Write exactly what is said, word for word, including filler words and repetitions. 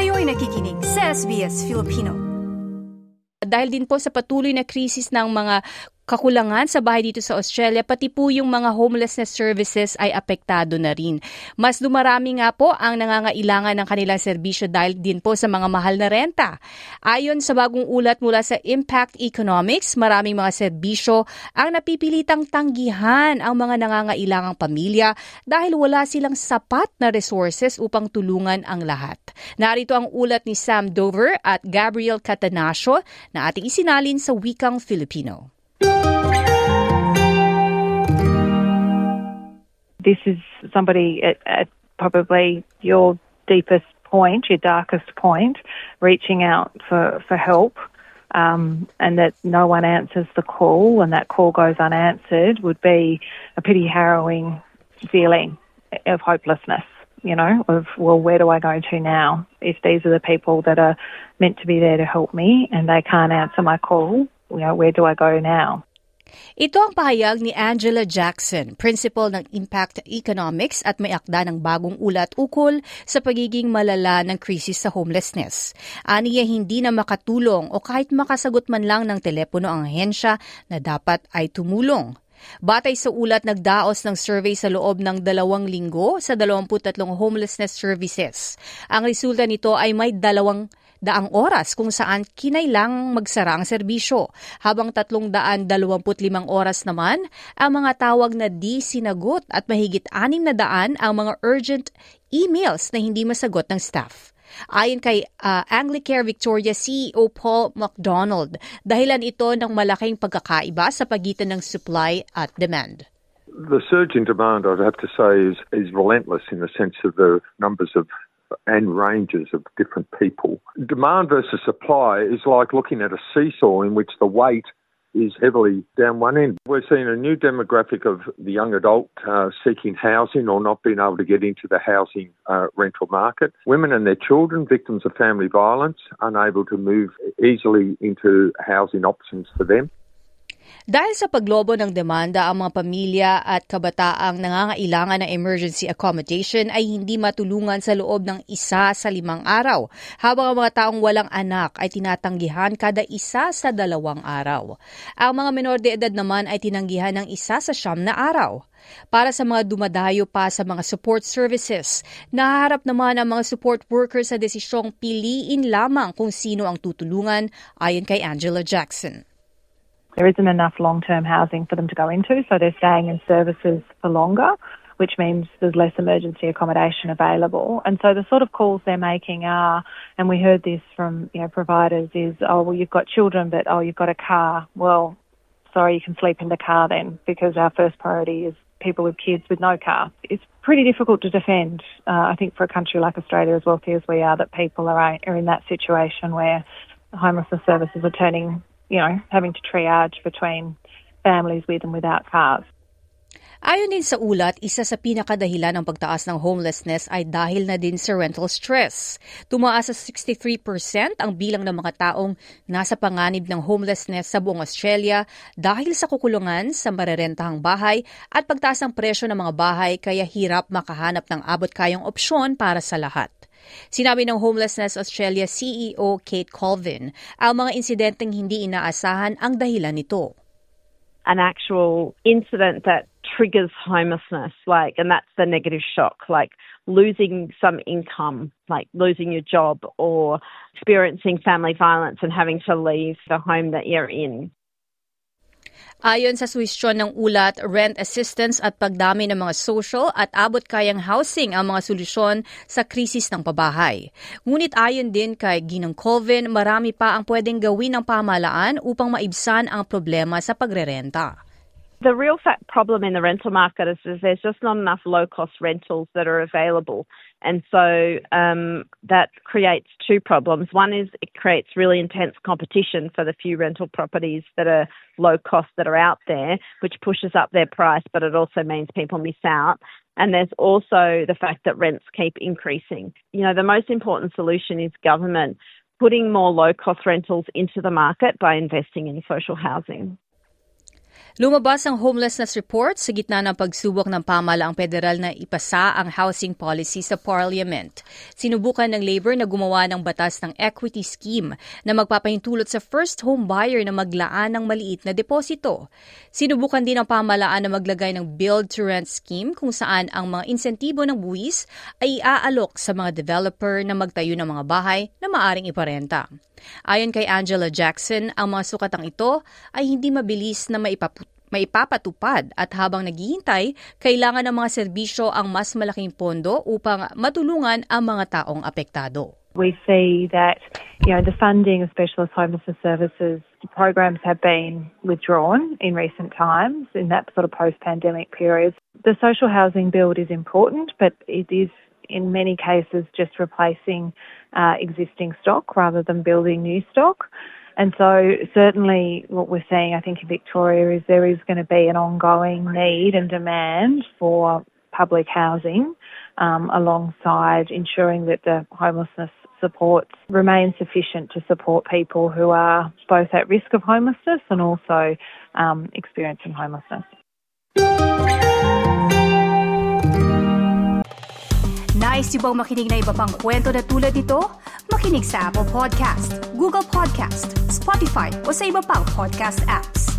Kayo'y nakikinig sa S B S Filipino. Dahil din po sa patuloy na krisis ng mga kakulangan sa bahay dito sa Australia, pati po yung mga homelessness services ay apektado na rin. Mas dumarami nga po ang nangangailangan ng kanilang serbisyo dahil din po sa mga mahal na renta. Ayon sa bagong ulat mula sa Impact Economics, maraming mga serbisyo ang napipilitang tanggihan ang mga nangangailangang pamilya dahil wala silang sapat na resources upang tulungan ang lahat. Narito ang ulat ni Sam Dover at Gabriel Catanasio na ating isinalin sa wikang Filipino. This is somebody at, at probably your deepest point, your darkest point, reaching out for, for help, um, and that no one answers the call, and that call goes unanswered would be a pretty harrowing feeling of hopelessness, you know, of, well, where do I go to now? If these are the people that are meant to be there to help me and they can't answer my call, you know, where do I go now? Ito ang pahayag ni Angela Jackson, principal ng Impact Economics at may akda ng bagong ulat ukol sa pagiging malala ng krisis sa homelessness. Aniya hindi na makatulong o kahit makasagot man lang ng telepono ang ahensya na dapat ay tumulong. Batay sa ulat, nagdaos ng survey sa loob ng dalawang linggo sa dalawampu't tatlong homelessness services. Ang resulta nito ay may dalawang daang oras kung saan kinailang magsara ang serbisyo, habang tatlong daan dalawampu't limang oras naman ang mga tawag na di sinagot at mahigit anim na daan ang mga urgent emails na hindi masagot ng staff. Ayon kay uh, Anglicare Victoria C E O Paul McDonald, dahilan ito ng malaking pagkakaiba sa pagitan ng supply at demand. The surge in demand, I'd have to say, is, is relentless in the sense of the numbers of and ranges of different people. Demand versus supply is like looking at a seesaw in which the weight is heavily down one end. We're seeing a new demographic of the young adult uh, seeking housing or not being able to get into the housing uh, rental market. Women and their children, victims of family violence, unable to move easily into housing options for them. Dahil sa paglobo ng demanda, ang mga pamilya at kabataang nangangailangan ng emergency accommodation ay hindi matulungan sa loob ng isa sa limang araw, habang ang mga taong walang anak ay tinatanggihan kada isa sa dalawang araw. Ang mga menor de edad naman ay tinanggihan ng isa sa siyam na araw. Para sa mga dumadayo pa sa mga support services, nahaharap naman ang mga support workers sa desisyong piliin lamang kung sino ang tutulungan, ayon kay Angela Jackson. There isn't enough long-term housing for them to go into, so they're staying in services for longer, which means there's less emergency accommodation available. And so the sort of calls they're making are, and we heard this from, you know, providers, is, oh, well, you've got children, but, oh, you've got a car. Well, sorry, you can sleep in the car then, because our first priority is people with kids with no car. It's pretty difficult to defend, uh, I think, for a country like Australia, as wealthy as we are, that people are, are in that situation where homelessness services are turning, you know, having to triage between families with and without cars. Ayon din sa ulat, isa sa pinakadahilan ng pagtaas ng homelessness ay dahil na din sa rental stress. Tumaas sa sixty-three percent ang bilang ng mga taong nasa panganib ng homelessness sa buong Australia dahil sa kukulungan sa marerentahang bahay at pagtaas ng presyo ng mga bahay, kaya hirap makahanap ng abot-kayang opsyon para sa lahat. Sinabi ng Homelessness Australia C E O Kate Colvin, ang mga insidenteng hindi inaasahan ang dahilan nito. An actual incident that triggers homelessness, like, and that's the negative shock, like losing some income, like losing your job or experiencing family violence and having to leave the home that you're in. Ayon sa suwestyon ng ulat, rent assistance at pagdami ng mga social at abot-kayang housing ang mga solusyon sa krisis ng pabahay. Ngunit ayon din kay Ginang Colvin, marami pa ang pwedeng gawin ng pamahalaan upang maibsan ang problema sa pagrerenta. The real fact problem in the rental market is, is there's just not enough low-cost rentals that are available. And so um, that creates two problems. One is it creates really intense competition for the few rental properties that are low-cost that are out there, which pushes up their price, but it also means people miss out. And there's also the fact that rents keep increasing. You know, the most important solution is government putting more low-cost rentals into the market by investing in social housing. Lumabas ang homelessness report sa gitna ng pagsubok ng pamahalaang federal na ipasa ang housing policy sa Parliament. Sinubukan ng Labor na gumawa ng batas ng equity scheme na magpapahintulot sa first home buyer na maglaan ng maliit na deposito. Sinubukan din ng pamahalaan na maglagay ng build-to-rent scheme kung saan ang mga insentibo ng buwis ay iaalok sa mga developer na magtayo ng mga bahay na maaring iparenta. Ayon kay Angela Jackson, ang mga sukatang ito ay hindi mabilis na maipap- maipapatupad at habang naghihintay, kailangan ng mga serbisyo ang mas malaking pondo upang matulungan ang mga taong apektado. We see that, you know, the funding of specialist homelessness services programs have been withdrawn in recent times in that sort of post-pandemic period. The social housing build is important, but it is in many cases just replacing uh, existing stock rather than building new stock. And so certainly what we're seeing, I think, in Victoria is there is going to be an ongoing need and demand for public housing um, alongside ensuring that the homelessness supports remain sufficient to support people who are both at risk of homelessness and also um, experiencing homelessness. Nice yung bang makinig na iba pang kwento na tulad ito? Makinig sa Apple Podcast, Google Podcast, Spotify o sa iba pang podcast apps.